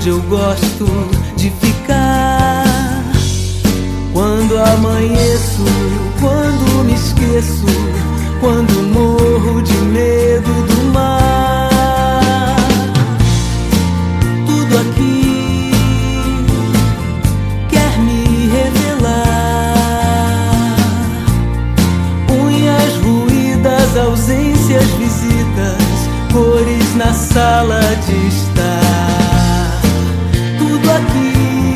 onde eu gosto de ficar. Quando amanheço, quando me esqueço, quando morro de medo do mar. Tudo aqui quer me revelar. Unhas ruídas, ausências, visitas, cores na sala de estar. Tudo aqui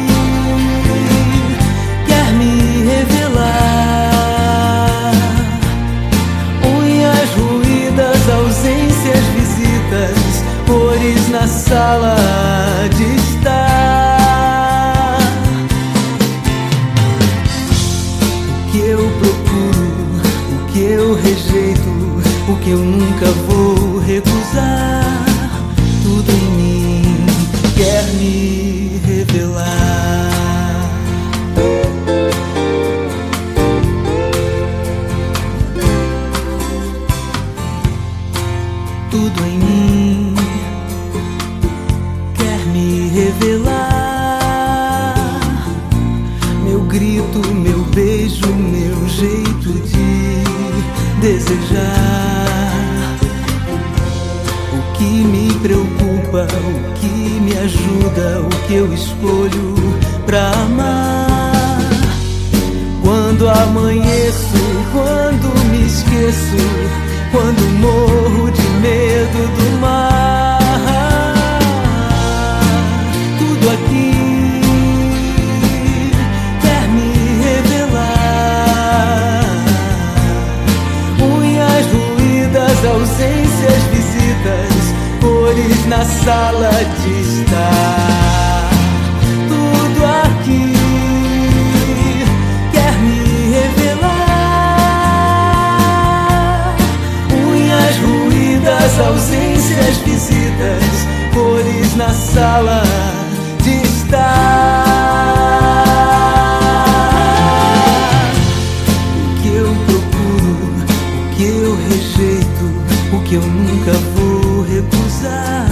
quer me revelar. Unhas ruídas, ausências, visitas, cores na sala de estar. O que eu procuro, o que eu rejeito, o que eu nunca vou recusar, tudo em mim quer me revelar. Tudo em mim quer me revelar. Meu grito, meu beijo, meu jeito de desejar. O que me preocupa, o que me ajuda, o que eu escolho pra amar. Quando amanheço, quando me esqueço, quando morro de medo do mar. Tudo aqui quer me revelar. Unhas ruídas, ausências, visitas, cores na sala de estar. Tudo aqui quer me revelar. Unhas ruídas, ausências, visitas, cores na sala de estar. O que eu procuro, o que eu rejeito, o que eu nunca vou recusar,